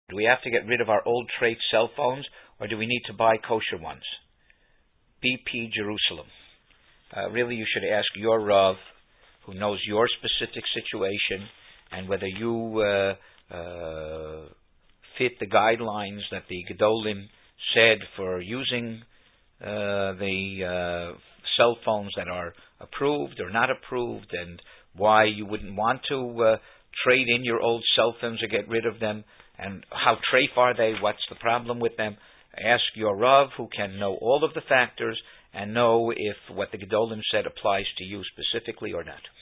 Do we have to get rid of our old Trade cell phones, or do we need to buy kosher ones? BP Jerusalem. Really, you should ask your Rav, who knows your specific situation, and whether you fit the guidelines that the Gedolim said for using the cell phones that are approved or not approved, and why you wouldn't want to trade in your old cell phones or get rid of them, and how treif are they, what's the problem with them. Ask your Rav, who can know all of the factors and know if what the Gedolim said applies to you specifically or not.